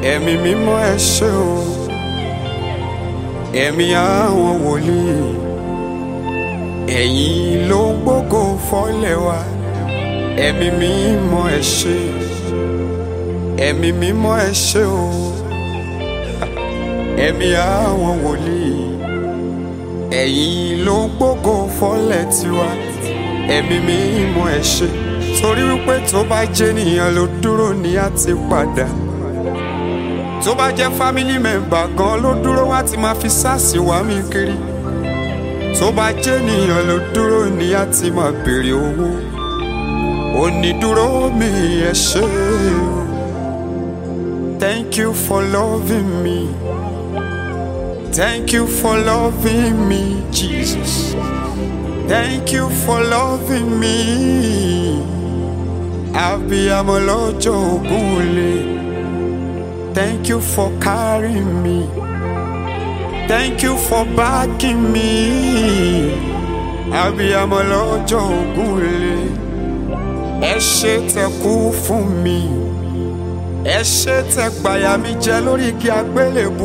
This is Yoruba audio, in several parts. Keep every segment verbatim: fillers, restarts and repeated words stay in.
ẹ̀mí mímọ́ ẹ ṣé o, ẹ̀mí àwọn wòlíì, ẹ̀yin ló ń gbógo fọ́lẹ̀ wa. Ẹ̀mí mímọ́ ẹ ṣé, ẹ̀mí mímọ́ ẹ ṣé o, ẹ̀mí àwọn wòlíì, ẹ̀yin ló ń gbógo fọ́lẹ̀ tiwa. Ẹ̀mí mímọ́ ẹ ṣé, torí wípé tó bá jẹ́ ènìyàn ló dúró ní á ti padà. Tó bá jẹ́ family member gan ló dúró wá ti máa fi sáàsì wá mi kiri. Tó bá jẹ́ ènìyàn ló dúró ní á ti máa béèrè owó. Onídúró mi ẹ ṣé o. Thank you for loving me. Thank you for loving me, Jesus. Thank you for loving me. Abiyamọ lọ́jọ́ ògúnlé. Thank you for carrying me. Thank you for backing me. Abiyamọ lọ́jọ́ ògúnlé. Ẹ ṣé tẹ́ kú fún mi. Ẹ ṣé tẹ́ gbàyà mi jẹ lórí igi àgbélébú.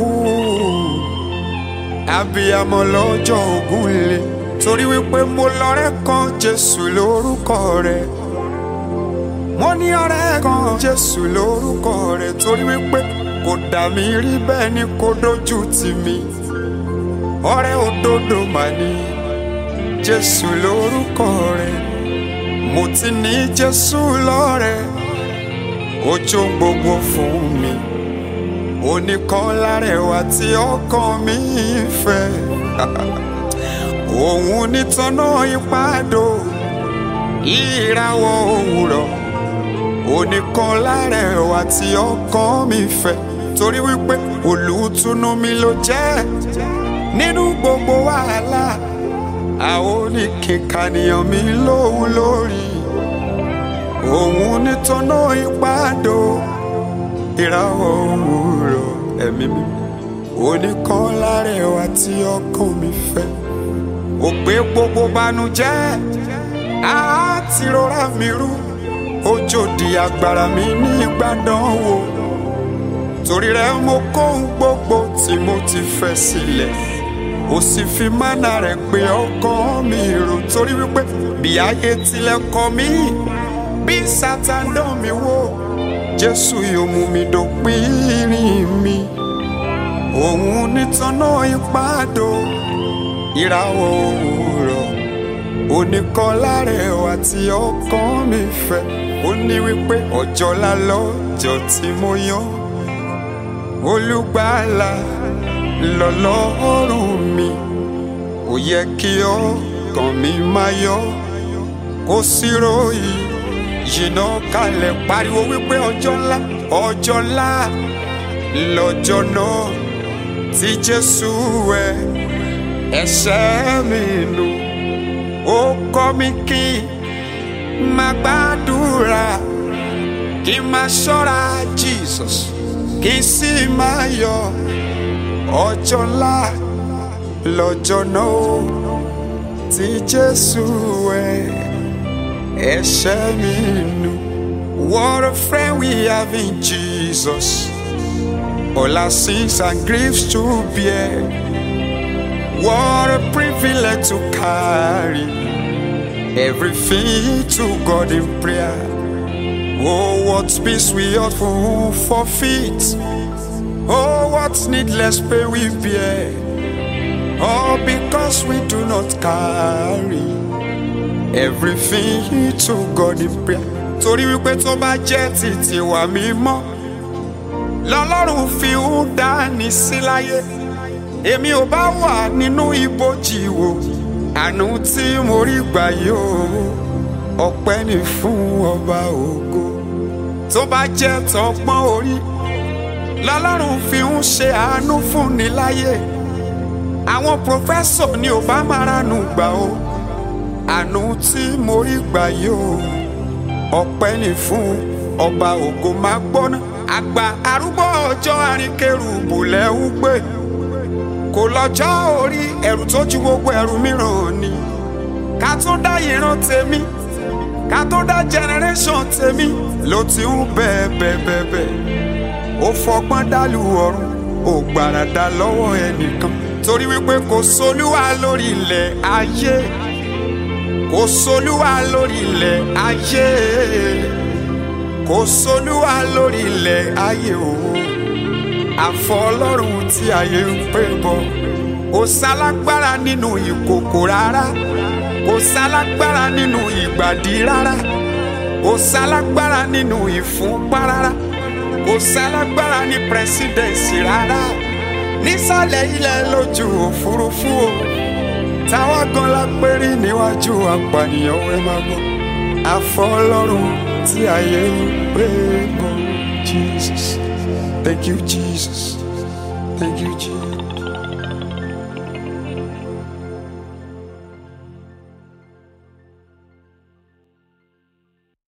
Abiyamọ lọ́jọ́ ògúnlé. Torí wípé mo lọ́rẹ́ kan Jésù lórúkọ rẹ̀. Mo ní ọ̀rẹ́ kan Jésù lórúkọ rẹ̀. Torí wípé kò dà mí rí bẹ́ẹ̀ ni kò dójú tì mí. Ọ̀rẹ́ òdodo mà ní Jésù lórúkọ rẹ̀. Mo ti ní Jésù lọ́rẹ́, ó jó gbogbo fún mi. Oníkan lárẹwà tí ọkàn mi fẹ́. Òun nítọ́nà ìpàdó ìràwọ̀ òwúrọ̀. Oníkan lárẹwà tí ọkàn mi fẹ́. Torí wípé olùtùnú mi ló jẹ́ nínú gbogbo wàhálà. Àwọn oníkìkànìyàn mi lóhùn lórí. Òun nítọ́nà ìpàdó ìràwọ̀ òwúrọ̀. Ẹ̀mí mi oníkan lárẹwà tí ọkàn mi fẹ́. Ó gbé gbogbo bànújẹ́ àti rọra mi rú. Ó jòdì agbára mi ní ìgbàdánwò. Torí rẹ̀ mo kó ohun gbogbo tí mo ti fẹ́ sílẹ̀. Ó sì fi mánà rẹ̀ pé ọkàn mi rò. Torí wípé bí ayé tilẹ̀ kọ̀ mí, bí Sátán dán mi wò, Jésù yóò mú mi dópin ìrìn mi. Òun nítọ́nà ìpàdó ìràwọ̀ òwúrọ̀. Oníkan lárẹwà tí ọkàn mi fẹ́. Ó ní wípé ọjọ́ ńlá lọ́jọ́ tí mo yàn. Olùgbàlà lọ́lọ́run mi. Ó yẹ kí ọkàn mi máa yọ̀. Kò sí ròyìn yìnà kalẹ̀ pariwo wípé ọjọ́ ńlá, ọjọ́ ńlá lọ́jọ́ náà tí Jésù wẹ ẹ̀ṣẹ̀ mi nù. Ó kọ́ mi kí n máa gbàdúrà, kí n máa ṣọ́ra Jesus, kí n sì máa yọ̀. Ọjọ́ ńlá lọ́jọ́ náà tí Jésù wẹ ẹ̀ṣẹ̀ mi nù. What a friend we have in Jesus. All our sins and griefs to bear. What a privilege to carry everything to God in prayer. Oh, what peace we ought to forfeit. Oh, what needless pain we bear. All because we do not carry everything to God in prayer. Torí wípé tó bá jẹ́ títí wa mímọ́ lọ́lọ́run fi ń dání sí láyé. Èmi ò bá wà nínú ibojì wò. Àánú tí mo rí gbà yóò, ọpẹ́ ni fún ọba ògo. Tó bá jẹ́ tọgbọ́n orí lọ́lọ́run fi ń ṣe àánú fún ni láyé. Àwọn pòfẹ́sọ̀ ni ò bá máa ránú gbà o. Àánú tí mo rí gbà yóò, ọpẹ́ ni fún ọba ògo. Máa gbọ́ná àgbà arúgbó ọjọ́ àríkèrúbù lẹ́hún pé kò lọ́jọ́ orí ẹ̀rù tó ju gbogbo ẹ̀rù mìíràn ni. Ká tó dá ìran tèmi, ká tó dá generation tèmi ló ti ń bẹ́ẹ̀ bẹ́ẹ̀ bẹ́ẹ̀ bẹ́ẹ̀. ó fọgbọ́n dàlú ọ̀run ó gbàràdà lọ́wọ́ ẹnìkan torí wípé kò sólúwa lórí ilẹ̀ ayé kò sólúwa lórí ilẹ̀ ayé kò sólúwa lórí ilẹ̀ ayé o àfọ Ọlọ́run tí ayé ń pè bọ̀ kò sálágbára nínú ìkòkò rárá kò sálágbára nínú ìgbàdí rárá kò sálágbára nínú ìfúnpá rárá kò sálágbára ní pírẹsidẹ̀nsì rárá nísàlẹ̀ ilẹ̀ lójú òfurufú o táwa gan la pérí níwájú apànìyàn ẹ máa gbọ́ àfọ Ọlọ́run tí ayé ń pè bọ̀. Jesus, thank you Jesus, thank you Jesus.